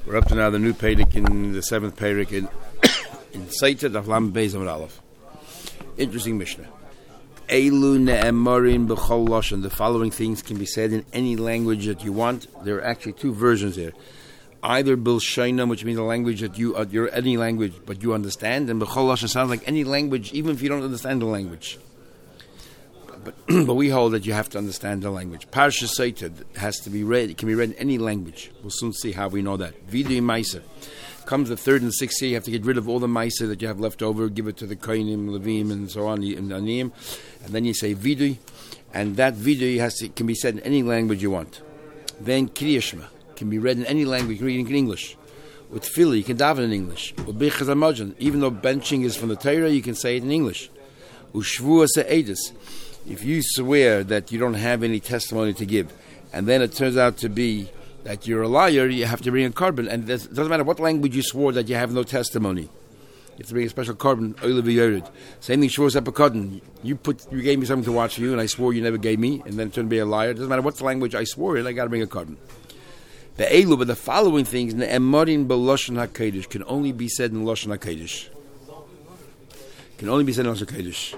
We're up to now the new Perek in the 7th Perek in Seita Daf Lam Beis Amud Aleph. Interesting Mishnah. Eilu ne'emarin b'chol lashon. The following things can be said in any language that you want. There are actually two versions here. Either bilshainam, which means a language that you're any language but you understand, and b'chol lashon sounds like any language, even if you don't understand the language. But we hold that you have to understand the language. Parsha Seita has to be read. It can be read in any language. We'll soon see how we know that. Vidui Maisa. Comes the 3rd and 6th year, you have to get rid of all the Maisa that you have left over, give it to the Kohanim, Levim, and so on, and Aniyim. And then you say Vidui, and that Vidui can be said in any language you want. Then Kriyashma can be read in any language. You can read in English. With Tefillah, you can daven in English. With Birchas HaMazon, even though benching is from the Torah, you can say it in English. Ushvuah Se'edus. If you swear that you don't have any testimony to give, and then it turns out to be that you're a liar, you have to bring a carbon. And it doesn't matter what language you swore that you have no testimony. You have to bring a special carbon. Same thing, Shvur Sepakadon. You gave me something to watch for you, and I swore you never gave me, and then it turned to be a liar. It doesn't matter what language I swore in, I got to bring a carbon. But the following things, Ne'emarin b'Lashon HaKodesh, can only be said in Lashon HaKodesh. Can only be said in Lashon HaKodesh.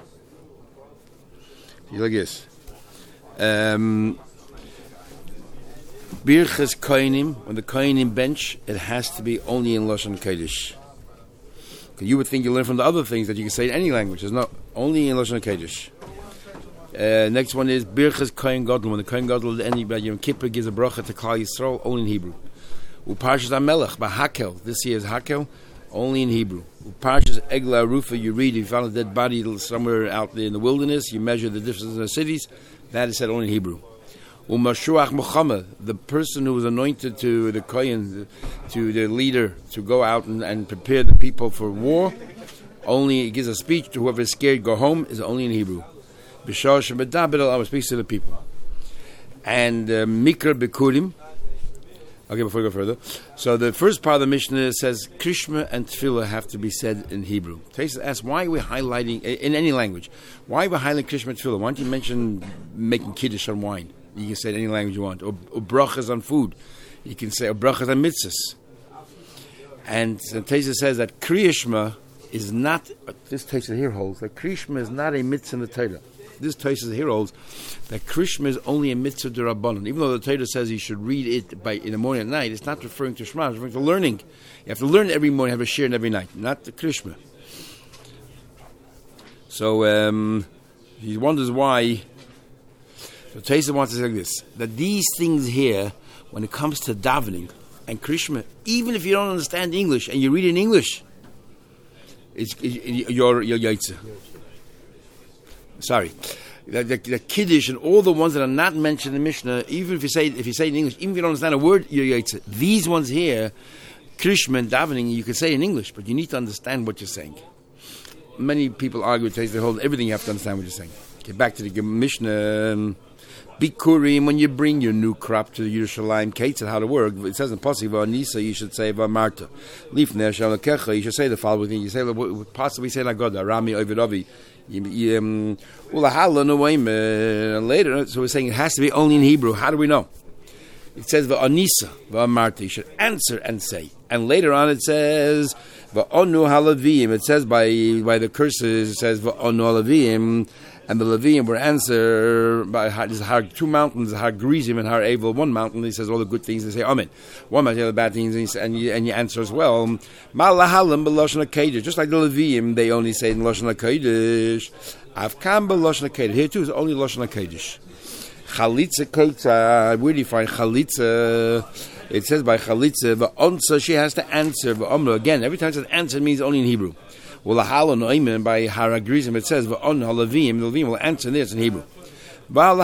Like this. Birchas Kohanim, when the Kohanim bench, it has to be only in Lashon Kodesh. You would think you learn from the other things that you can say in any language. It's not only in Lashon Kodesh. Next one is Birchas Kohen Gadol. When the Kohen Gadol, anybody Yom Kippur gives a bracha to Klal Yisrael, only in Hebrew. Uparshas HaMelech, by Hakel. This here is Hakel, only in Hebrew. Parshas Egla Rufa, you read, if you found a dead body somewhere out there in the wilderness, you measure the differences in the cities, that is said only in Hebrew. Mashuach Muhammad, the person who was anointed to the Kohen, to the leader, to go out and prepare the people for war, only gives a speech to whoever is scared, go home, is only in Hebrew. Bishar Shemedabed al speaks to the people. And Mikra Bikurim. Okay, before we go further. So the first part of the Mishnah says Krishma and Tefillah have to be said in Hebrew. Taisa asks, why are we highlighting, in any language, why are we highlighting Krishma and Tefillah? Why don't you mention making Kiddush on wine? You can say it in any language you want. Or brachas on food. You can say, or brachas on mitzvahs. And Taisa says that Kriyashma is not, this Taisa here holds, that Kriyashma is not a mitzvah in the Torah. This Taisa here holds that Krishma is only a mitzvah d'Rabbanan. Even though the Torah says you should read it in the morning and night, it's not referring to Shema, it's referring to learning. You have to learn every morning, have a shir every night, not the Krishma. So he wonders why. So Taisa wants to say like this, that these things here, when it comes to davening and Krishma, even if you don't understand English and you read in English, you're yaitze. Sorry, the Kiddush and all the ones that are not mentioned in the Mishnah, even if you say it in English, even if you don't understand a word, you're yaitze. These ones here, Krishma and davening, you can say in English, but you need to understand what you're saying. Many people argue with Taisa, they hold everything you have to understand what you're saying. Get back to the Mishnah. Bikurim, when you bring your new crop to Yerushalayim, Kate said how to work. It says in Pasuk Nisa, you should say Marta. Lifnei Shalkecha, you should say the following thing. You say possibly say Lagoda, Rami Ovidovi. Later, so we're saying it has to be only in Hebrew. How do we know? It says V'anisa V'amarta. You should answer and say. And later on it says V'onu halavim. It says by the curses. It says V'onu halavim. And the Levium were answered by two mountains, Har Grizim and Har Evel. One mountain, he says all the good things, they say Amen. One mountain, the bad things, and you answer as well. Malahalim b'Lashon HaKodesh. Just like the Levium, they only say in Lashon HaKodesh. Avkam b'Lashon HaKodesh. Here too is only Lashon HaKodesh. Chalitza kotza. Where do you find Chalitza? It says by Chalitza, v'onsa, she has to answer. V'omra, again, every time it says answer, it means only in Hebrew. Well, by Haragrizim it says on Halavim, the Levim will answer this in Hebrew. Only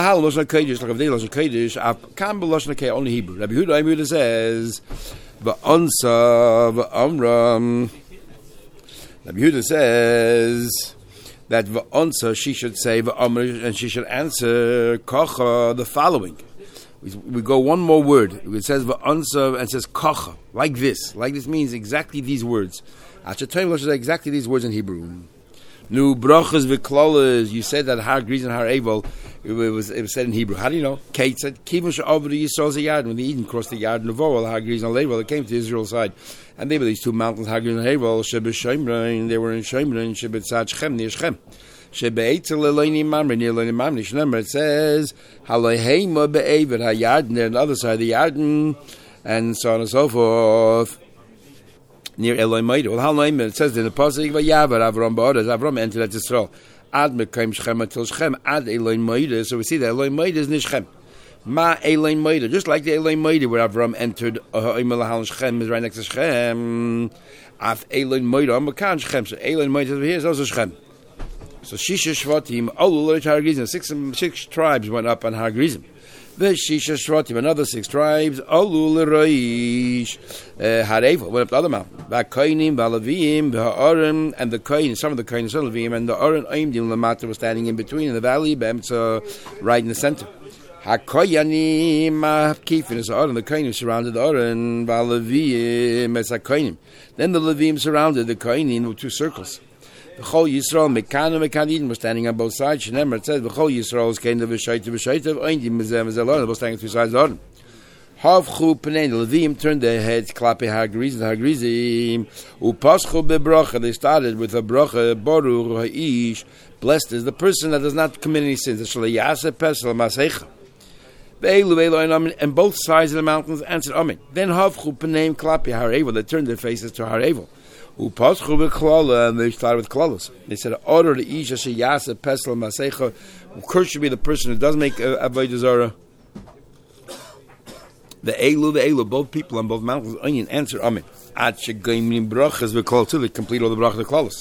Hebrew. Rabbi Huda says V'onsa v'amram. Rabbi Huda says that V'onsa she should say v'amra, and she should answer Kocha the following. We go one more word. It says V'onsa and it says Kocha, like this. Like this means exactly these words. I should tell you exactly these words in Hebrew. Nu brachas v'klalas. You said that Har Grizim and Har Evel. It was said in Hebrew. How do you know? Kate said, "Kivon she'avru Yisrael's Yarden." When the Eden crossed the Yarden of Oel, Har Grizim and Evel, it came to Israel's side, and they were these two mountains, Har Grizim and Evel. Shebeshemrain, they were in Shemrain. Shebetzad Shechem, near Shechem. Shebeitzel Eloini Mamre, near Eloini Mamre. Shnemer, it says, Haloheima be'Ever HaYarden, they're on the other side of the Yarden, and so on and so forth. Near Eloi Maida. Well, how it says in the Pasuk, Vayavar Avram Ba'aretz, Avram entered Yisrael. Ad Mekayim Shechem until Shechem, Ad Eloi Maida. So we see that Eloi Maida is Nishchem. Ma Eloi Maida, just like the Eloi Maida where Avram entered Oimel Shechem is right next to Shechem. Af Eloi Maida, Amakan Shechem. So Eloi Maida over here is also Shechem. So Shisha Shvatim, all Har Grizim, six tribes went up on Har Grizim. The Shisha Shvatim, another 6 tribes, Alul Reish, Harevel, went up the other mountain. Vakainim, Valavim, Va'arim, and the Kain, some of the Kain, Valavim, and the Aron Aimdim Lamata was standing in between in the valley, Bemtza, right in the center. Hakoyanim, Kifin is Aron, the Kainim surrounded the Aron, Valavim, as Hakainim. Then the Levim surrounded the Kainim with 2 circles. V'chol Yisrael Mekanu Mekanidim was standing on both sides. Shnemer, it says V'chol Yisrael is kind of V'shaytev Oindim Mezem was standing on 2 sides of the Arden. Havchu Pnei, the Levim turned their heads, Klape Har Grizim, Upaschu Bebracha, they started with a bracha, Baruch Ha'ish, blessed is the person that does not commit any sins. Shalayase Pesel Masecha. And both sides of the mountains answered Amen. Then Havchu Pnei Klape Har Evel, they turned their faces to Har Evel. And they started with klalos. They said, "Order the isha sheyasa pesel masecha." Cursed should be the person who does make avodah zarah. The elu, both people on both mountains. Onion answer, Amen. At shegaimim brachas v'kol till they complete all the brachas of klalos.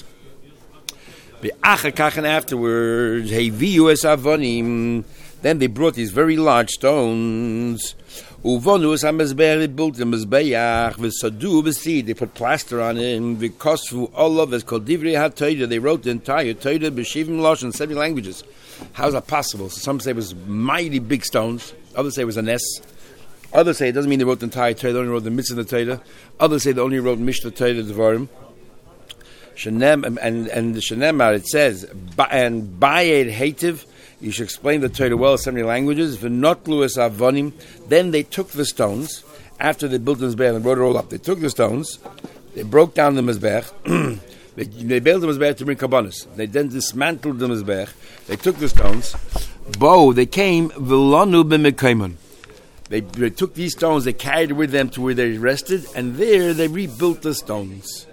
And afterwards, heviu es avonim. Then they brought these very large stones. Uvonus hamezbeach, built the mezbeach v'sadu b'seed. They put plaster on it. And v'kosvu olav as called divrei haTorah. They wrote the entire Torah b'shivim lashon, 70 languages. How is that possible? So some say it was mighty big stones. Others say it was a nes. Others say it doesn't mean they wrote the entire Torah. They only wrote the mitzvah of the Torah. Others say they only wrote Mishnah Torah Devarim. Shenem and the Shenemar it says and bayed hativ. You should explain the Torah well in 70 languages. V'notlu es avonim. Then they took the stones after they built the mizbeach and brought it all up. They took the stones, they broke down the mizbeach, they built the mizbeach to bring kabbanis. They then dismantled the mizbeach. They took the stones. They came v'lanu b'mekayman. They took these stones, they carried it with them to where they rested, and there they rebuilt the stones.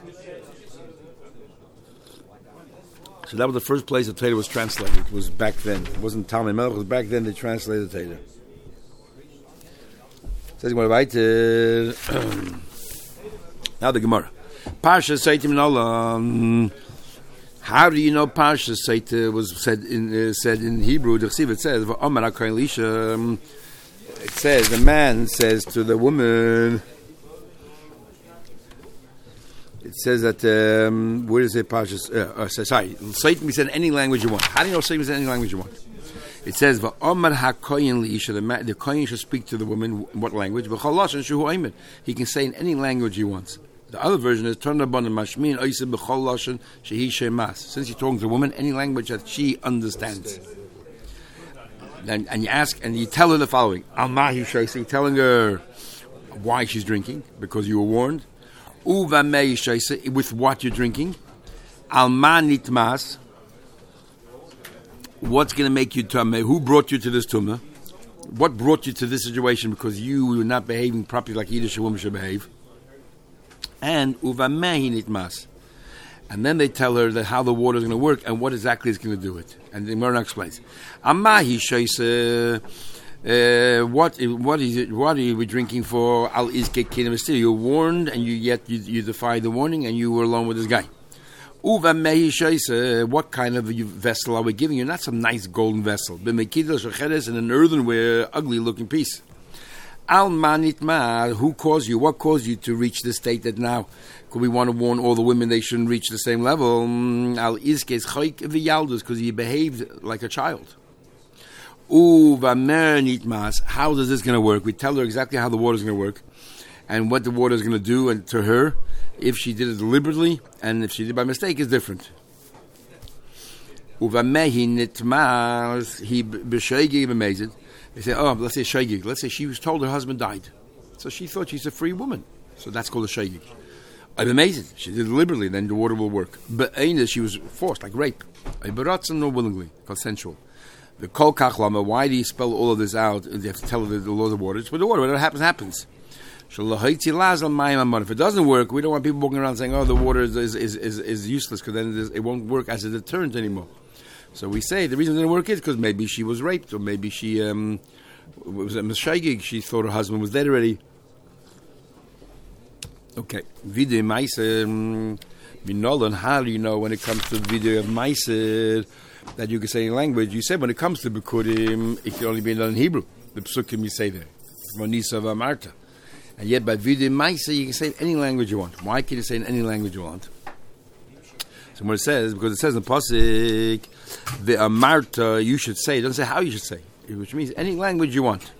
So that was the first place the Torah was translated. It was back then. It wasn't Talmud Melech. It was back then they translated the Torah. Says weiter. Now the Gemara. Parsha Seitim Nolam. How do you know Parsha Seitim was said in Hebrew? The Chsiv it says V'Omar HaKohen Elisha. It says the man says to the woman. It says that, where does it Parshas? Sorry, Satan be said in any language you want. How do you know Satan be said in any language you want? It says, V'Omar HaKoyen L'Isha, the Kohen should speak to the woman in what language? V'Chol Lashon Shehu Oimed. He can say in any language he wants. The other version is, Turn Rabban Mashmin Oiseh B'Chol Lashon Shehi Shemas. Since you're talking to a woman, any language that she understands. And you ask, and you tell her the following. Al-Mahi Shaisi, telling her why she's drinking, because you were warned. With what you're drinking, alma nitmas. What's going to make you tumah? Who brought you to this tumah? What brought you to this situation? Because you were not behaving properly like Yiddish woman should behave. And uvamehi nitmas. And then they tell her that how the water is going to work and what exactly is going to do it. And the Gemara explains. Amahi shaisa. What is it? What are you drinking for? Al izke kidem still. You're warned, and you defy the warning, and you were alone with this guy. Uva mehi shaisa. What kind of vessel are we giving you? Not some nice golden vessel. B'mekidel shecheres in an earthenware, ugly-looking piece. Al manitma. Who caused you? What caused you to reach the state that now? Could we want to warn all the women they shouldn't reach the same level? Al izke chayk v'yaldus, because you behaved like a child. How is this going to work? We tell her exactly how the water is going to work and what the water is going to do and to her. If she did it deliberately and if she did it by mistake is different. Uvamehi nitmas, he b'sheigig b'mezid. They say, oh, let's say sheigig. Let's say she was told her husband died. So she thought she's a free woman. So that's called a sheigig. I'm amazed. She did it deliberately, then the water will work. But she was forced, like rape. Ibaratzen or willingly, consensual. The kol kach lama, why do you spell all of this out? You have to tell her the law of the water. It's with the water. Whatever happens, happens. If it doesn't work, we don't want people walking around saying, oh, the water is useless, because then it won't work as a deterrent anymore. So we say the reason it didn't work is because maybe she was raped, or maybe she was a mishagig. She thought her husband was dead already. Okay, video meiser minolan. How do you know when it comes to the video of meiser that you can say in language? You said when it comes to bikurim, it can only be done in Hebrew. The psukim you say there, Monisa v'amarta, and yet by video meiser you can say in any language you want. Why can you say in any language you want? So what it says, because it says in pasuk, the amarta, you should say. It doesn't say how you should say, which means any language you want.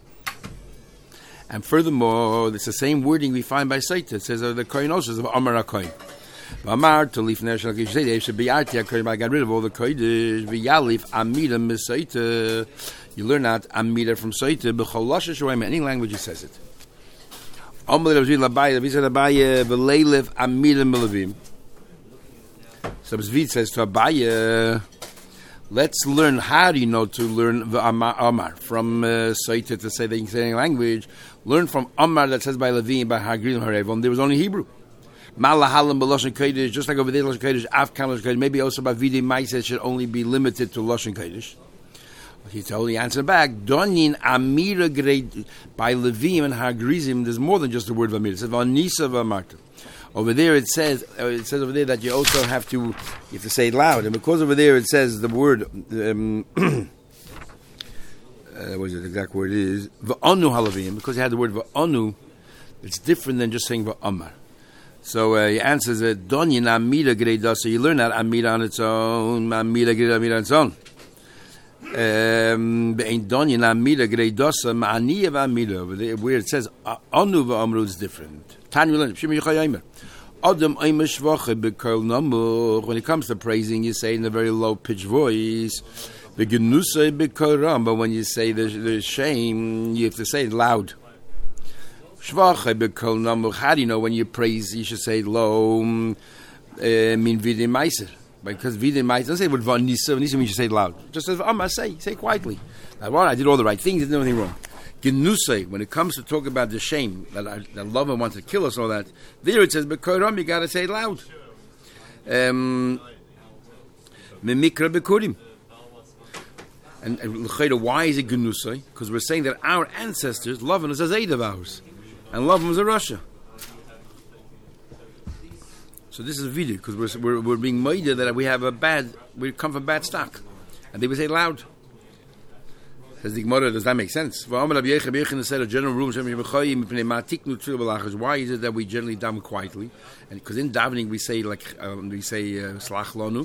And furthermore, it's the same wording we find by Saita. It says the kohen also of Amar HaKohen. Amar to leaf national you say they should be arti HaKohen. I got rid of all the kodesh. V'yalif amida misaita. You learn that amida from Saita. B'cholash shoyim. Any language it says it. Amar Rabbi Labaya. Rabbi said Labaya v'leilif amida milavim. So Zvid says to Abaya, let's learn. How do you know to learn the Amar from Saita to say that you can say any language? Learn from Amar that says by Levi by Hagrim Harevon. There was only Hebrew. Malahalim b'Lashon Kodesh, just like over there Lashon Kodesh, Afkan Lashon Kodesh. Maybe also by Videi Ma'aseh should only be limited to Lashon Kodesh. He told the answer back. Donin Amira grade by Levi and Hagrizim. There's more than just the word of Amir. It says Vanisa v'Amarta. Over there it says over there that you also have to say it loud, and because over there it says the word what is it, the exact word is v'anu halavim, because you had the word v'anu, it's different than just saying v'amar. So he answers it donyin amida greda, so you learn that amida on its own, amida greda amida on its own. Be'ein donyin amida greda ma'aniya v'amida, where it says anu v'amru is different. Tanya learned Shimi Yochayimer. Adam Aimashvache Bekol Namur. When it comes to praising, you say in a very low pitched voice. The Genusay Bekol Ram. But when you say the shame, you have to say it loud. Shvache Bekol Namur. How do you know when you praise, you should say it low? Mean Videi Ma'aseh. Because Videi Ma'aseh, don't say it with Vanisa. Vanisa means you say it loud. Just as say quietly. Now, well, I did all the right things, I did nothing wrong. Genusay, when it comes to talk about the shame that lover wants to kill us, all that, there it says, Bekoram, you got to say it loud. Mimikra Bekurim. And why is it Genusay? Because we're saying that our ancestors, Lavan was a Zayd of ours, and Lavan was a Russia. So this is a video, because we're being made that we come from bad stock. And they would say it loud. Says the Gemara, does that make sense? Why is it that we generally daven quietly? And because in davening we say slach lanu,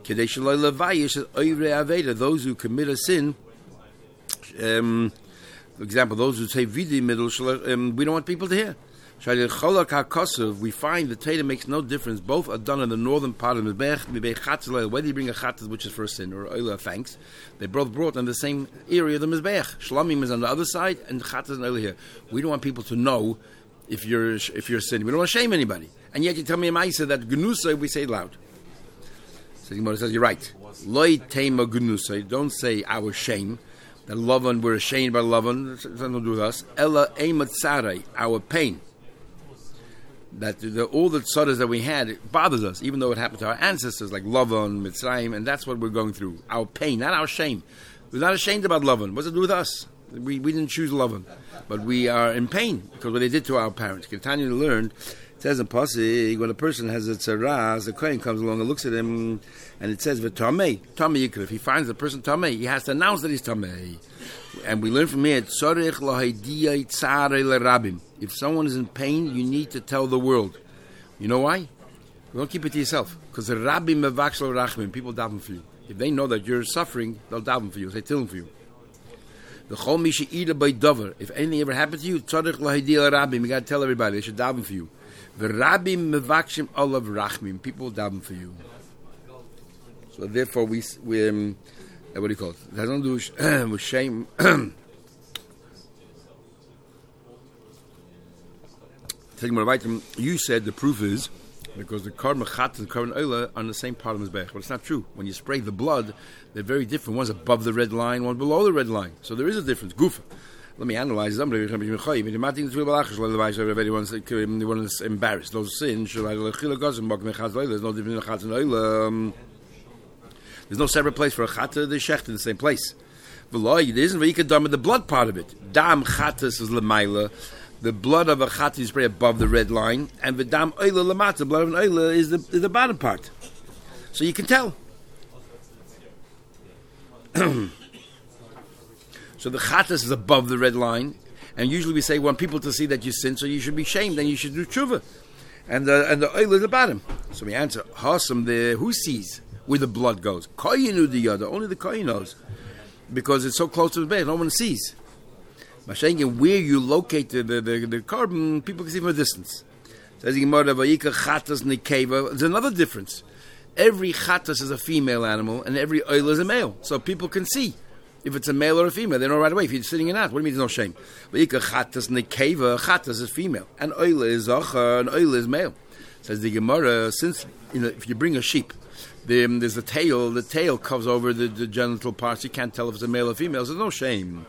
those who commit a sin. For example, those who say vidi middle, we don't want people to hear. We find the Torah makes no difference. Both are done in the northern part of the Mizbeach. Whether you bring a chatzah, which is for a sin, or oila thanks, they both brought in the same area of the Mizbeach. Shlamim is on the other side, and chatzah is oila here. We don't want people to know if you're sinning. We don't want to shame anybody. And yet you tell me in Ma'aseh that Genusa we say it loud. So the Gemara says you're right. Loi tema Genusa. Don't say our shame. That Lavan, we're ashamed by Lavan. It's nothing to do with us. Ella emat sarai, our pain. That all the tzaras that we had, it bothers us, even though it happened to our ancestors like Lavan, Mitzrayim, and that's what we're going through. Our pain, not our shame. We're not ashamed about Lavan. What's it do with us? We didn't choose Lavan, but we are in pain because what they did to our parents. Ketanya learned, it says in Pasuk, when a person has a tzara, the kohen comes along and looks at him, and it says, "V'tamei, tamei yikra." If he finds the person tamei, he has to announce that he's tamei. And we learn from here, tzarich lahidiyah tzarei lerabim. If someone is in pain, you need to tell the world. You know why? Don't keep it to yourself. Because the rabbi mevaksh lo rachmim, people daven for you. If they know that you're suffering, they'll daven for you. They tell for you. The chol misha ida by dover. If anything ever happened to you, tzarich lahidiyah lerabim. You got to tell everybody. They should daven for you. The rabbi mevakshim olav rachmim. People daven for you. So therefore, we what do you call it? It has nothing to do with shame. You said the proof is because the Karma Chat and the Karma Oila are on the same part of the Mizbech. But it's not true. When you spray the blood, they're very different. One's above the red line, one's below the red line. So there is a difference. Gufa. Let me analyze them. Everyone's embarrassed. Those sins, there's no difference in a Chat and Oila. There's no separate place for a Chata, the Shecht in the same place. There isn't the blood part of it. Dam Chatas is Lamaila. The blood of a Chata is spray above the red line, and the Dam Oila Lamata, the blood of an Oila is the bottom part. So you can tell. So the Chatas is above the red line, and usually we say we want people to see that you sin, so you should be shamed, and you should do tshuva. And the Oila is the bottom. So we answer, Hasam, who sees where the blood goes? Koyinu the Yada, only the Koyin knows. Because it's so close to the bed, no one sees. Mashengen, where you locate the carbon, people can see from a distance. Says there's another difference. Every chatas is a female animal, and every oil is a male. So people can see if it's a male or a female. They know right away if you're sitting in that. What do you mean there's no shame? Chatas nekeva, chatas is female, and oil is zachar, and oil is male. Says the Gemara, since if you bring a sheep, there's the tail covers over the genital parts. You can't tell if it's a male or female, so there's no shame.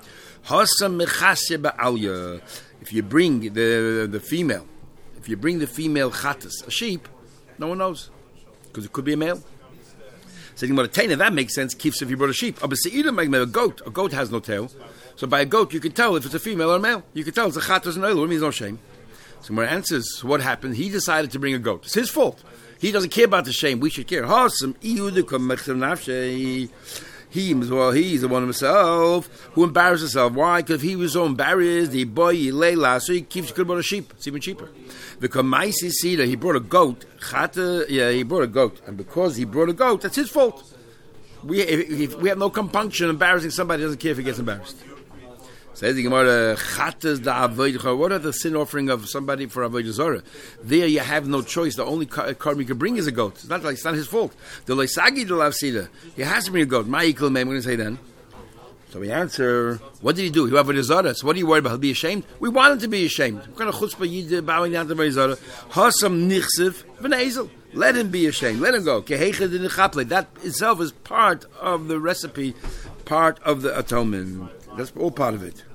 If you bring the female, chatas, a sheep, no one knows, because it could be a male. So that makes sense. Keeps if you brought a sheep. A goat has no tail, so by a goat you can tell if it's a female or a male. You can tell it's a chatas and oil. It means no shame. So Gemara answers, what happened? He decided to bring a goat. It's his fault. He doesn't care about the shame. We should care. He's the one himself who embarrassed himself. Why? Because if he was so embarrassed, he could have brought a sheep. It's even cheaper. Because he brought a goat. He brought a goat. And because he brought a goat, that's his fault. We have no compunction embarrassing somebody who doesn't care if he gets embarrassed. Says the Gemara, what are the sin offering of somebody for Avodah Zarah? There you have no choice. The only carbon you can bring is a goat. It's not his fault. He has to bring a goat. I'm going to say then. So we answer, what did he do? He was Avodah Zarah. So what are you worried about? He'll be ashamed? We want him to be ashamed. What kind of chutzpah you bowing down to Avodah Zarah? Hasam nichsev v'nezel. Let him be ashamed. Let him go. That itself is part of the recipe, part of the atonement. That's all part of it.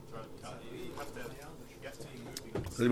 How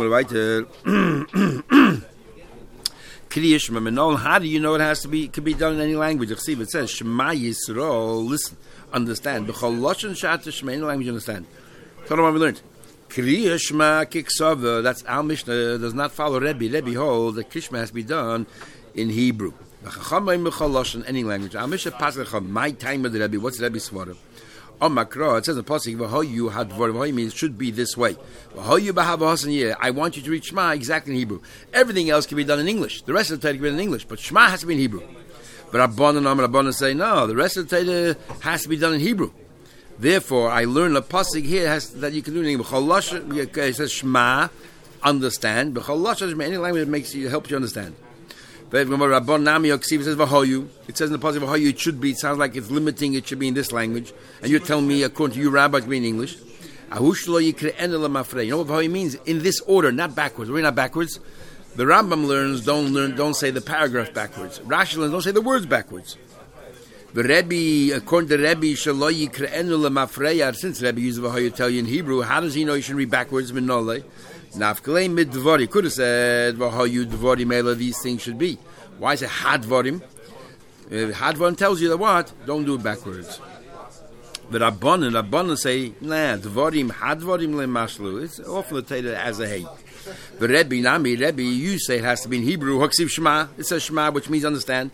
do you know it has to be? It could be done in any language. It says Shema Yisrael. Listen, understand. B'chol lashon she'ata shema. Any language you understand. Tell them what we learned. Kriya Shema Kiksava. That's our Mishnah. Does not follow Rebbe. Rebbe holds that Krishma has to be done in Hebrew. Any language. Our Mishnah pasuk my time of the Rebbe. What's Rebbe's svara? On Makra, it says in the pasuk, "V'hoyu hadvar." V'hoyu means should be this way. V'hoyu b'havahasan. I want you to read Shema exactly in Hebrew. Everything else can be done in English. The rest of the Torah can be done in English, but Shema has to be in Hebrew. But Rabbanan say no. The rest of the Torah has to be done in Hebrew. Therefore, I learn a pasuk here that you can do in English. It says Shema, understand. Any language that helps you understand. It says in the positive Vahoyu, it should be. It sounds like it's limiting. It should be in this language, and you're telling me, according to you, Rabbi, it should be in English. You know what Vahoyu means? In this order, not backwards. We're not backwards. The Rambam learns don't say the paragraph backwards. Rashi learns don't say the words backwards. The Rebbe, according to Rebbe, since Rebbe uses Vahoyu, tell you in Hebrew, how does he know you should read backwards? Nafkalei mid dvari could have said Vahoyu dvari mela. These things should be. Why is it hadvarim? Hadvarim tells you that what? Don't do it backwards. The Rabbanan say dvarim hadvarim lemashlu. It's often stated as a hey. The Rebbe, you say it has to be in Hebrew. Haksiv Shema. It says Shema, which means understand.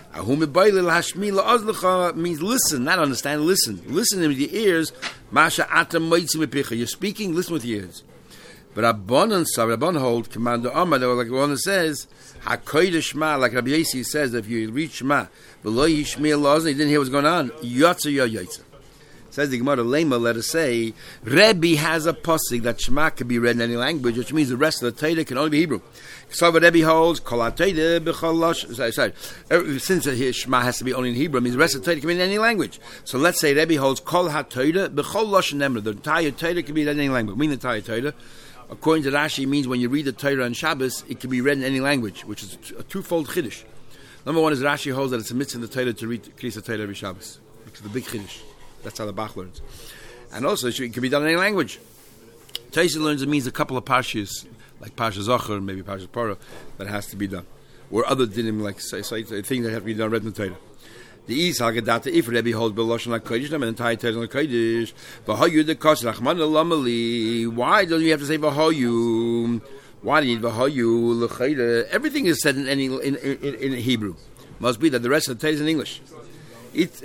Means listen, not understand. Listen with your ears. Masha atam moitzi. You're speaking. Listen with your ears. But Rabbanan hold Commander Amar, like one that says, HaKodesh Shema, like Rabbi Yossi says, if you read Shema, V'lo Yishmi Elazar, you didn't hear what's going on, Yotzer Yo Yotzer. Says the Gemara, Lema, let us say, Rebbe has a pasuk that Shema can be read in any language, which means the rest of the Torah can only be Hebrew. So what Rebbe holds, Kol HaTorah b'chol sorry, since here Shema has to be only in Hebrew, it means the rest of the Torah can be in any language. So let's say Rebbe holds Kol HaTorah b'chol lashon nemra. The entire Torah can be read in any language. Mean the entire Torah. According to Rashi, it means when you read the Torah on Shabbos, it can be read in any language, which is a twofold chiddush. Number one is Rashi holds that it's a mitzvah in the Torah to read Kriyas Torah every Shabbos, which is the big chiddush. That's how the Bach learns. And also, it can be done in any language. Taisa learns it means a couple of parshas, like Parsha Zachor, maybe Parsha Parah, that has to be done. Or other dinim, like things that have to be done read in the Torah. The East Haggadata, if Rebbe holds B'Lashon HaKodesh, an entire Torah HaKodesh, V'hayu dekos Rachman Elamali. Why don't you have to say V'hayu? Why do you need V'hayu? L'chayda. Everything is said in Hebrew. Must be that the rest of the Torah is in English. It's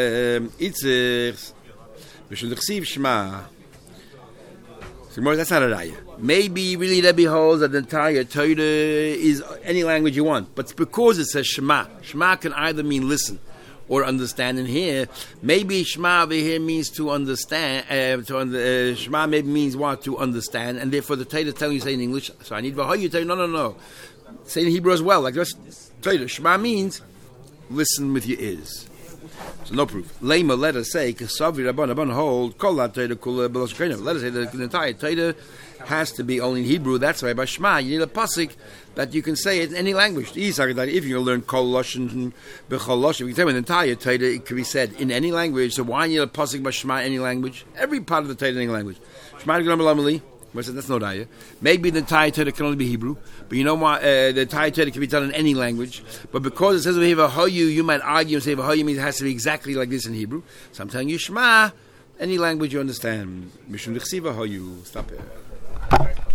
Shema. That's not a raya. Maybe really Rebbe holds that the entire Torah is any language you want, but because it says Shema, Shema can either mean listen or understand. In here, maybe Shema over here means to understand. Shema maybe means what? To understand, and therefore the Torah is telling you say in English. So I need V'hayu. Tell you no. Say in Hebrew as well. Like this Torah, Shema means listen with your ears. So no proof. Lema, let us say, Kasavi Rabban hold, Kol HaTorah Kula B'Lashon HaKodesh. Let us say that the entire Torah has to be only in Hebrew. That's why by Shema you need a pasuk that you can say it in any language. If you learn Kol Lashon B'Chol Lashon, you can tell me the entire Torah it can be said in any language. So why need a pasuk by Shema in any language? Every part of the Torah in any language. Shema G'lam Elamali. That's no daya. Maybe the entire Torah can only be Hebrew, but you know what? The entire Torah can be done in any language. But because it says we have a V'hayu, you might argue and say V'hayu means it has to be exactly like this in Hebrew. So I'm telling you Shema, any language you understand. Mishum D'chsiv V'hayu. Stop here.